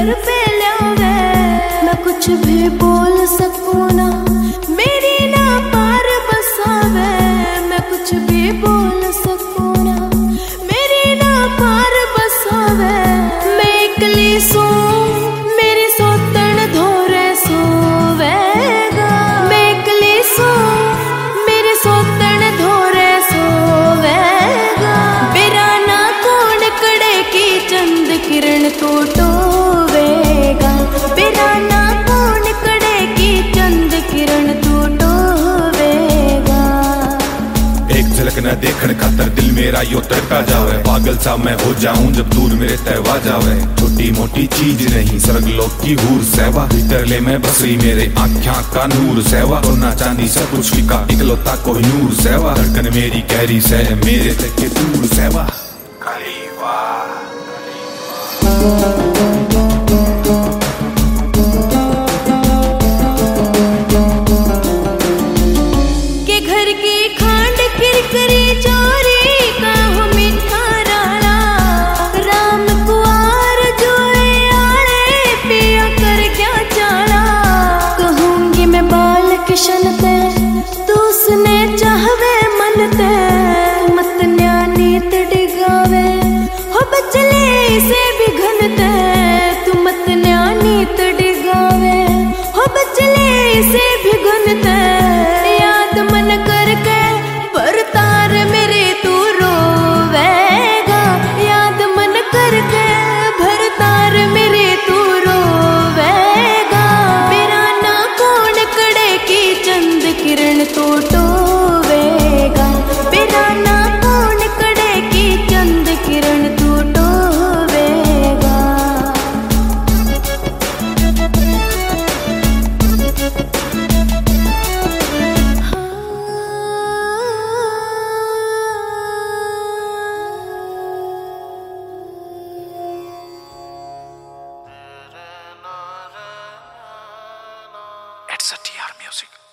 Sir पे ल्यावे। मैं कुछ भी बोल सकूं ना, मेरी ना पार बसावे। मैं कुछ भी बोल सकूं ना, मेरी ना पार बसावे। मैं एकली सो मेरी सोतन धोरे सोवेगा। मैं एकली सो मेरी सोतन धोरे सोवेगा। बिराना कौन कड़े की चंद किरण तो टोवेगा। बिराना कौन कड़े की चंद किरण तो टोवेगा। एक झलक न देखण खातर दिल मेरा यो तड़का जावे। पागल सा मैं हो जाऊं जब दूर मेरे तैवा जावे। छोटी मोटी चीज नहीं स्वर्ग लोक की हूर सेवा। भीतर ले मैं बसरी मेरे आँख्या का नूर सेवा। सोना चांदी सब कुछ फिका इकलौता कोई नूर सेवा। धड़कन मेरी गहरी से मेरे तक के दूर सेवा। खलीफा के घर की खांड किरकरी चोरी का हो मीठा राणा। राम कुआर जोए आड़े पिया कर क्या चाला। कहूंगी मैं बाल किशन ते, तू उसने चाहवे मन ते। मत न्यानी ते डिगावे हो बचले से भी घनते। तू मत न्यानी ते डिगावे हो बचले से भी घनते। याद मन करके भरतार मेरे तू रोवेगा। याद मन करके भरतार मेरे तू रोवेगा। बिराना कौन कड़े की चंद किरण तो टोवेगा। बिराना कौन कड़े की चंद किरण तो टोवेगा। It's a TR Music.